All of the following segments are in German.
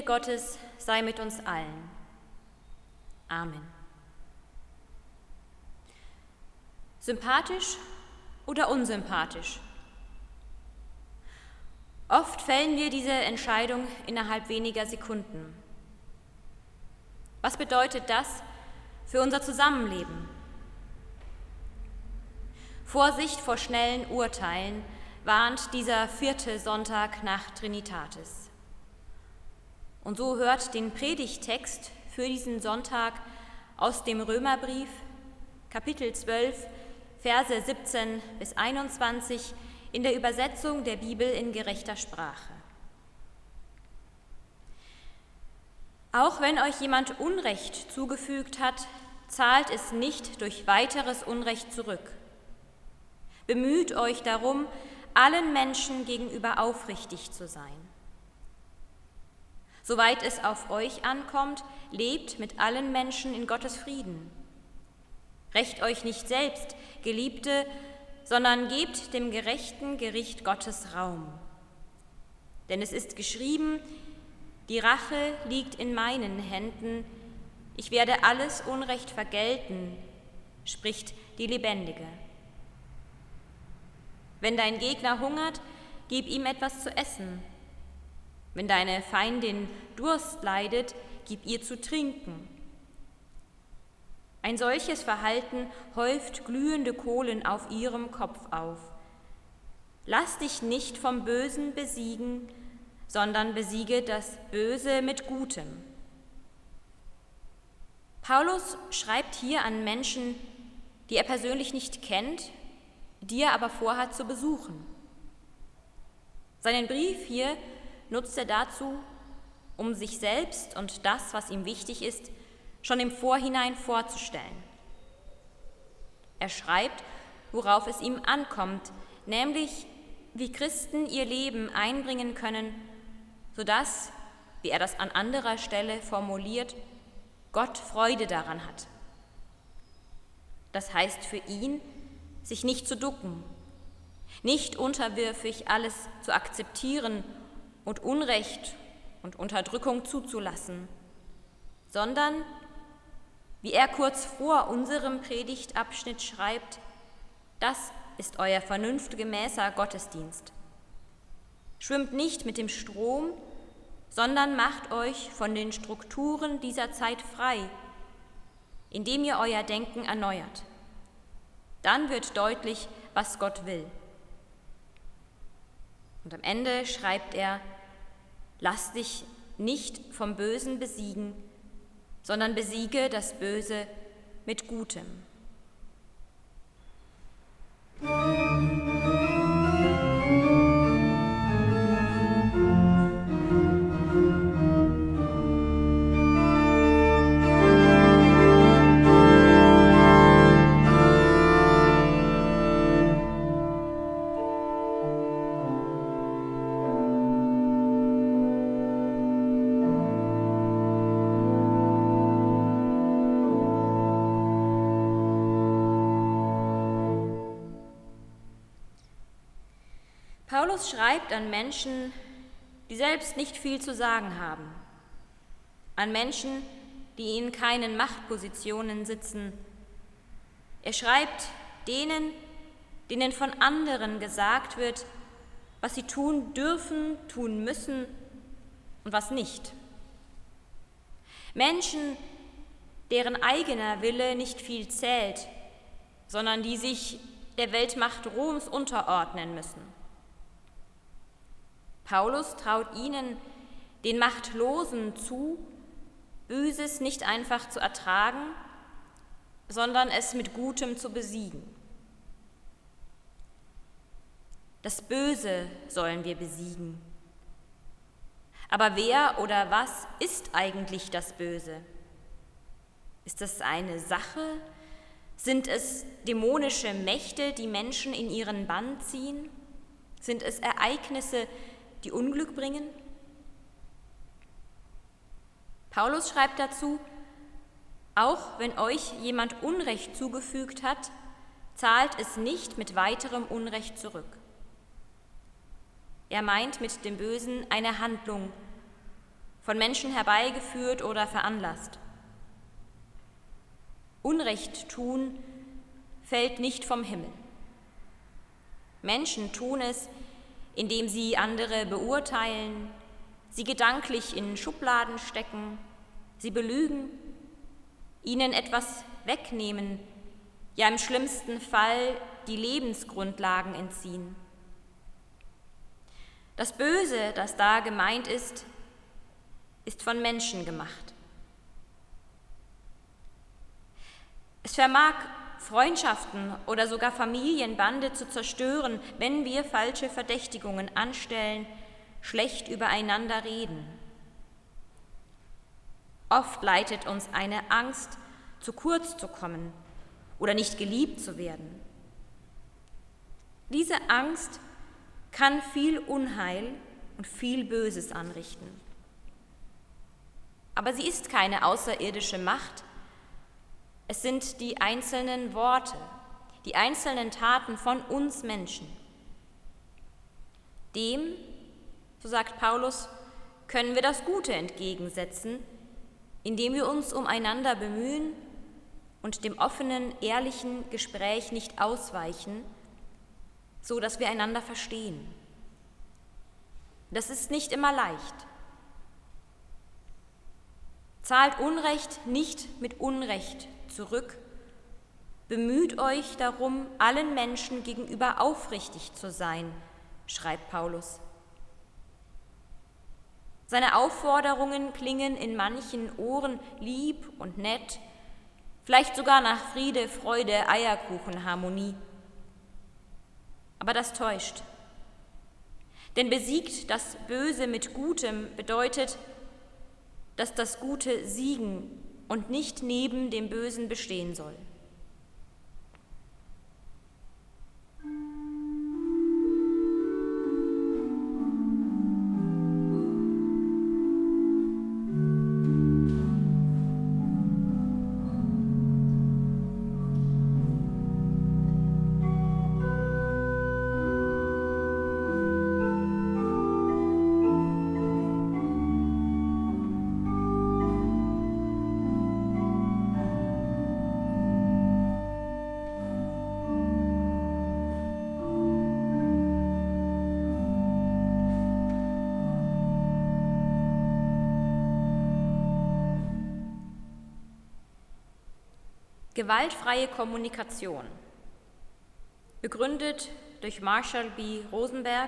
Gottes sei mit uns allen. Amen. Sympathisch oder unsympathisch? Oft fällen wir diese Entscheidung innerhalb weniger Sekunden. Was bedeutet das für unser Zusammenleben? Vorsicht vor schnellen Urteilen warnt dieser 4. Sonntag nach Trinitatis. Und so hört den Predigttext für diesen Sonntag aus dem Römerbrief, Kapitel 12, Verse 17 bis 21 in der Übersetzung der Bibel in gerechter Sprache. Auch wenn euch jemand Unrecht zugefügt hat, zahlt es nicht durch weiteres Unrecht zurück. Bemüht euch darum, allen Menschen gegenüber aufrichtig zu sein. Soweit es auf euch ankommt, lebt mit allen Menschen in Gottes Frieden. Rächt euch nicht selbst, Geliebte, sondern gebt dem gerechten Gericht Gottes Raum. Denn es ist geschrieben, die Rache liegt in meinen Händen, ich werde alles Unrecht vergelten, spricht die Lebendige. Wenn dein Gegner hungert, gib ihm etwas zu essen. Wenn deine Feindin Durst leidet, gib ihr zu trinken. Ein solches Verhalten häuft glühende Kohlen auf ihrem Kopf auf. Lass dich nicht vom Bösen besiegen, sondern besiege das Böse mit Gutem. Paulus schreibt hier an Menschen, die er persönlich nicht kennt, die er aber vorhat zu besuchen. Seinen Brief hier nutzt er dazu, um sich selbst und das, was ihm wichtig ist, schon im Vorhinein vorzustellen. Er schreibt, worauf es ihm ankommt, nämlich wie Christen ihr Leben einbringen können, sodass, wie er das an anderer Stelle formuliert, Gott Freude daran hat. Das heißt für ihn, sich nicht zu ducken, nicht unterwürfig alles zu akzeptieren und Unrecht und Unterdrückung zuzulassen, sondern, wie er kurz vor unserem Predigtabschnitt schreibt, das ist euer vernunftgemäßer Gottesdienst. Schwimmt nicht mit dem Strom, sondern macht euch von den Strukturen dieser Zeit frei, indem ihr euer Denken erneuert. Dann wird deutlich, was Gott will. Und am Ende schreibt er, lass dich nicht vom Bösen besiegen, sondern besiege das Böse mit Gutem. Paulus schreibt an Menschen, die selbst nicht viel zu sagen haben, an Menschen, die in keinen Machtpositionen sitzen. Er schreibt denen von anderen gesagt wird, was sie tun dürfen, tun müssen und was nicht. Menschen, deren eigener Wille nicht viel zählt, sondern die sich der Weltmacht Roms unterordnen müssen. Paulus traut ihnen, den Machtlosen, zu, Böses nicht einfach zu ertragen, sondern es mit Gutem zu besiegen. Das Böse sollen wir besiegen. Aber wer oder was ist eigentlich das Böse? Ist es eine Sache? Sind es dämonische Mächte, die Menschen in ihren Bann ziehen? Sind es Ereignisse, die Unglück bringen? Paulus schreibt dazu, auch wenn euch jemand Unrecht zugefügt hat, zahlt es nicht mit weiterem Unrecht zurück. Er meint mit dem Bösen eine Handlung, von Menschen herbeigeführt oder veranlasst. Unrecht tun fällt nicht vom Himmel. Menschen tun es, indem sie andere beurteilen, sie gedanklich in Schubladen stecken, sie belügen, ihnen etwas wegnehmen, ja im schlimmsten Fall die Lebensgrundlagen entziehen. Das Böse, das da gemeint ist von Menschen gemacht. Es vermag Freundschaften oder sogar Familienbande zu zerstören, wenn wir falsche Verdächtigungen anstellen, schlecht übereinander reden. Oft leitet uns eine Angst, zu kurz zu kommen oder nicht geliebt zu werden. Diese Angst kann viel Unheil und viel Böses anrichten. Aber sie ist keine außerirdische Macht. Es sind die einzelnen Worte, die einzelnen Taten von uns Menschen. Dem, so sagt Paulus, können wir das Gute entgegensetzen, indem wir uns umeinander bemühen und dem offenen, ehrlichen Gespräch nicht ausweichen, so dass wir einander verstehen. Das ist nicht immer leicht. Zahlt Unrecht nicht mit Unrecht zurück. Bemüht euch darum, allen Menschen gegenüber aufrichtig zu sein, schreibt Paulus. Seine Aufforderungen klingen in manchen Ohren lieb und nett, vielleicht sogar nach Friede, Freude, Eierkuchen, Harmonie. Aber das täuscht. Denn besiegt das Böse mit Gutem bedeutet, dass das Gute siegen und nicht neben dem Bösen bestehen soll. Gewaltfreie Kommunikation, begründet durch Marshall B. Rosenberg.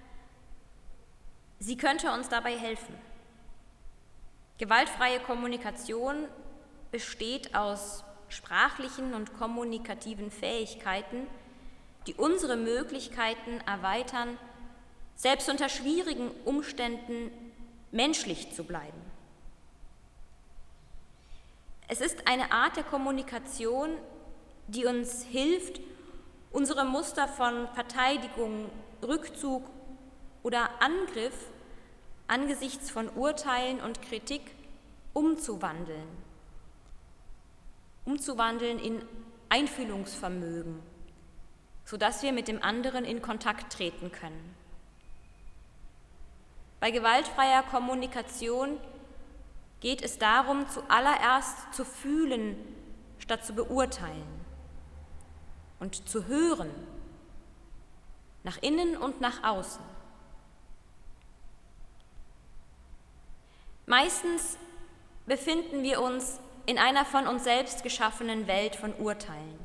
Sie könnte uns dabei helfen. Gewaltfreie Kommunikation besteht aus sprachlichen und kommunikativen Fähigkeiten, die unsere Möglichkeiten erweitern, selbst unter schwierigen Umständen menschlich zu bleiben. Es ist eine Art der Kommunikation, die uns hilft, unsere Muster von Verteidigung, Rückzug oder Angriff angesichts von Urteilen und Kritik umzuwandeln in Einfühlungsvermögen, sodass wir mit dem anderen in Kontakt treten können. Bei gewaltfreier Kommunikation geht es darum, zuallererst zu fühlen, statt zu beurteilen und zu hören, nach innen und nach außen. Meistens befinden wir uns in einer von uns selbst geschaffenen Welt von Urteilen.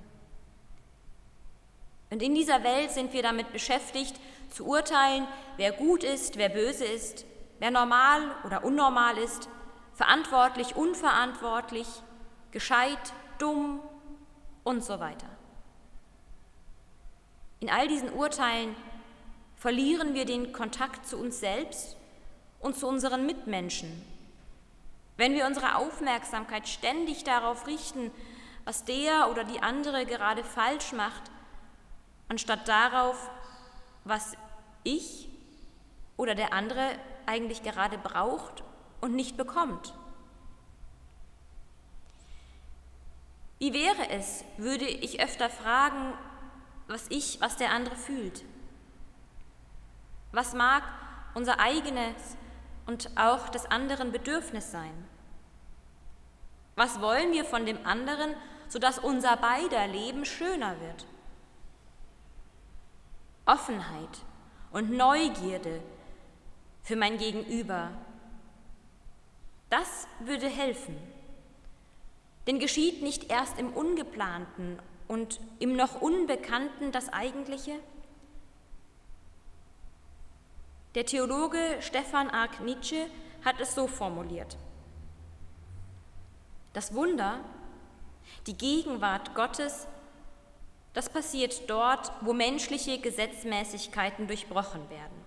Und in dieser Welt sind wir damit beschäftigt, zu urteilen, wer gut ist, wer böse ist, wer normal oder unnormal ist, verantwortlich, unverantwortlich, gescheit, dumm und so weiter. In all diesen Urteilen verlieren wir den Kontakt zu uns selbst und zu unseren Mitmenschen, wenn wir unsere Aufmerksamkeit ständig darauf richten, was der oder die andere gerade falsch macht, anstatt darauf, was ich oder der andere eigentlich gerade braucht und nicht bekommt. Wie wäre es, würde ich öfter fragen, was der andere fühlt? Was mag unser eigenes und auch des anderen Bedürfnis sein? Was wollen wir von dem anderen, sodass unser beider Leben schöner wird? Offenheit und Neugierde für mein Gegenüber, das würde helfen. Denn geschieht nicht erst im Ungeplanten und im noch Unbekannten das Eigentliche? Der Theologe Stefan Ark Nietzsche hat es so formuliert: Das Wunder, die Gegenwart Gottes, das passiert dort, wo menschliche Gesetzmäßigkeiten durchbrochen werden.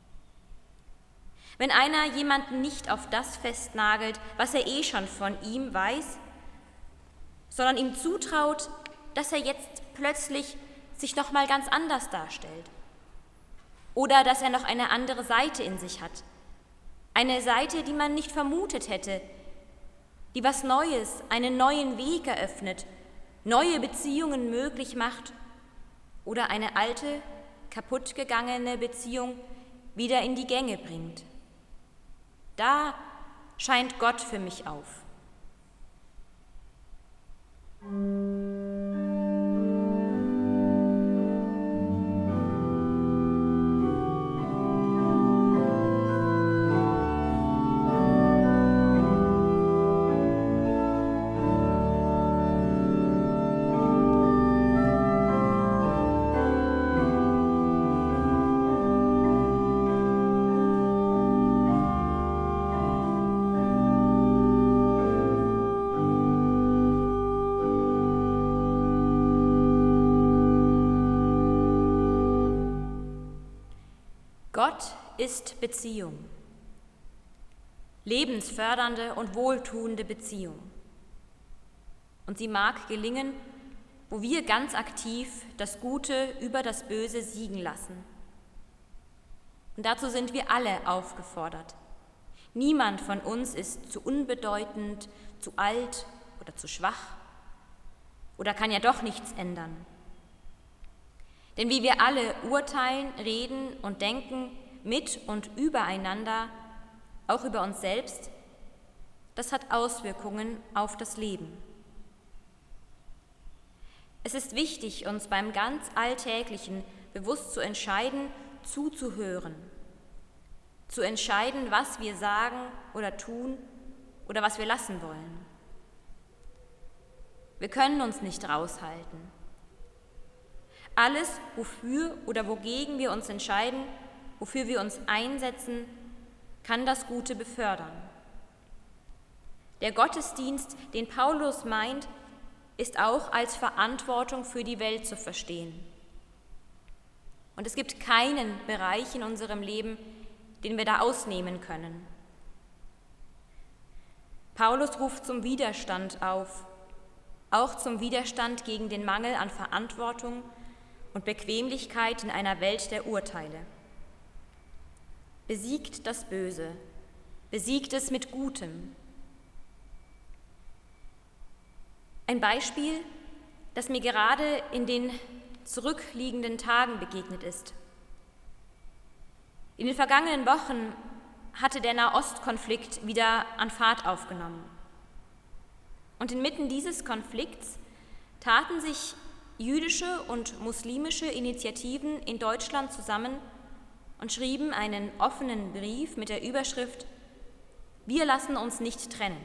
Wenn einer jemanden nicht auf das festnagelt, was er schon von ihm weiß, sondern ihm zutraut, dass er jetzt plötzlich sich noch mal ganz anders darstellt oder dass er noch eine andere Seite in sich hat, eine Seite, die man nicht vermutet hätte, die was Neues, einen neuen Weg eröffnet, neue Beziehungen möglich macht oder eine alte, kaputtgegangene Beziehung wieder in die Gänge bringt. Da scheint Gott für mich auf. Gott ist Beziehung, lebensfördernde und wohltuende Beziehung. Und sie mag gelingen, wo wir ganz aktiv das Gute über das Böse siegen lassen. Und dazu sind wir alle aufgefordert. Niemand von uns ist zu unbedeutend, zu alt oder zu schwach oder kann ja doch nichts ändern. Denn wie wir alle urteilen, reden und denken mit und übereinander, auch über uns selbst, das hat Auswirkungen auf das Leben. Es ist wichtig, uns beim ganz Alltäglichen bewusst zu entscheiden, zuzuhören, zu entscheiden, was wir sagen oder tun oder was wir lassen wollen. Wir können uns nicht raushalten. Alles, wofür oder wogegen wir uns entscheiden, wofür wir uns einsetzen, kann das Gute befördern. Der Gottesdienst, den Paulus meint, ist auch als Verantwortung für die Welt zu verstehen. Und es gibt keinen Bereich in unserem Leben, den wir da ausnehmen können. Paulus ruft zum Widerstand auf, auch zum Widerstand gegen den Mangel an Verantwortung und Bequemlichkeit in einer Welt der Urteile. Besiegt das Böse, besiegt es mit Gutem. Ein Beispiel, das mir gerade in den zurückliegenden Tagen begegnet ist. In den vergangenen Wochen hatte der Nahostkonflikt wieder an Fahrt aufgenommen. Und inmitten dieses Konflikts taten sich jüdische und muslimische Initiativen in Deutschland zusammen und schrieben einen offenen Brief mit der Überschrift „Wir lassen uns nicht trennen".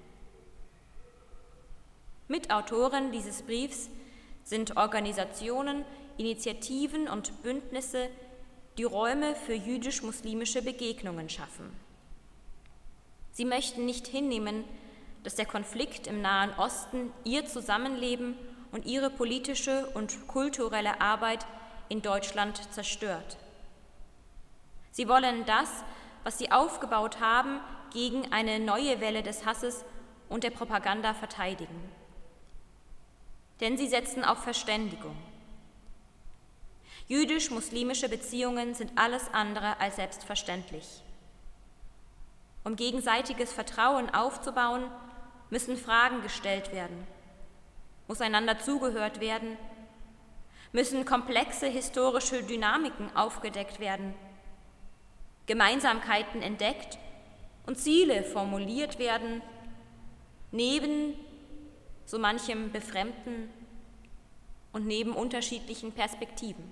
Mitautoren dieses Briefs sind Organisationen, Initiativen und Bündnisse, die Räume für jüdisch-muslimische Begegnungen schaffen. Sie möchten nicht hinnehmen, dass der Konflikt im Nahen Osten ihr Zusammenleben und ihre politische und kulturelle Arbeit in Deutschland zerstört. Sie wollen das, was sie aufgebaut haben, gegen eine neue Welle des Hasses und der Propaganda verteidigen. Denn sie setzen auf Verständigung. Jüdisch-muslimische Beziehungen sind alles andere als selbstverständlich. Um gegenseitiges Vertrauen aufzubauen, müssen Fragen gestellt werden, muss einander zugehört werden, müssen komplexe historische Dynamiken aufgedeckt werden, Gemeinsamkeiten entdeckt und Ziele formuliert werden, neben so manchem Befremden und neben unterschiedlichen Perspektiven.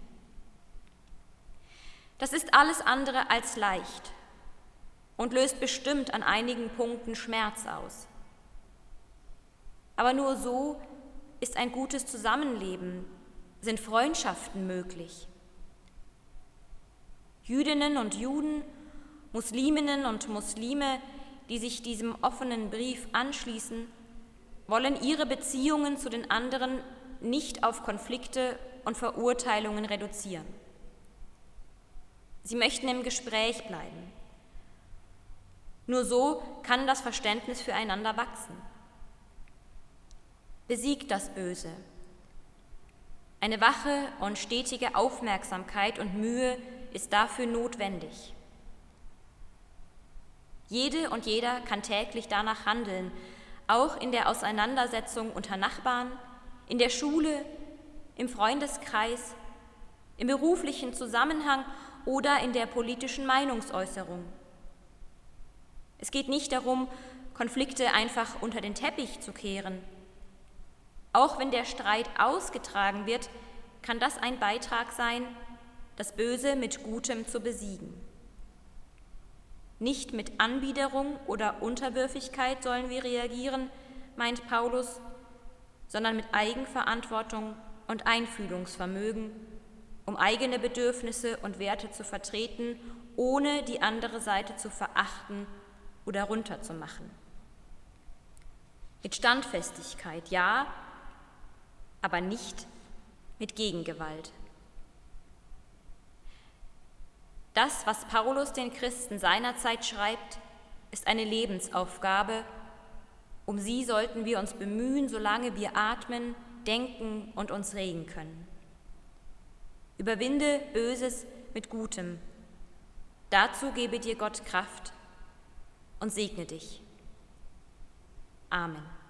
Das ist alles andere als leicht und löst bestimmt an einigen Punkten Schmerz aus. Aber nur so ist ein gutes Zusammenleben, sind Freundschaften möglich. Jüdinnen und Juden, Musliminnen und Muslime, die sich diesem offenen Brief anschließen, wollen ihre Beziehungen zu den anderen nicht auf Konflikte und Verurteilungen reduzieren. Sie möchten im Gespräch bleiben. Nur so kann das Verständnis füreinander wachsen. Besiegt das Böse. Eine wache und stetige Aufmerksamkeit und Mühe ist dafür notwendig. Jede und jeder kann täglich danach handeln, auch in der Auseinandersetzung unter Nachbarn, in der Schule, im Freundeskreis, im beruflichen Zusammenhang oder in der politischen Meinungsäußerung. Es geht nicht darum, Konflikte einfach unter den Teppich zu kehren. Auch wenn der Streit ausgetragen wird, kann das ein Beitrag sein, das Böse mit Gutem zu besiegen. Nicht mit Anbiederung oder Unterwürfigkeit sollen wir reagieren, meint Paulus, sondern mit Eigenverantwortung und Einfühlungsvermögen, um eigene Bedürfnisse und Werte zu vertreten, ohne die andere Seite zu verachten oder runterzumachen. Mit Standfestigkeit, ja, aber nicht mit Gegengewalt. Das, was Paulus den Christen seiner Zeit schreibt, ist eine Lebensaufgabe. Um sie sollten wir uns bemühen, solange wir atmen, denken und uns regen können. Überwinde Böses mit Gutem. Dazu gebe dir Gott Kraft und segne dich. Amen.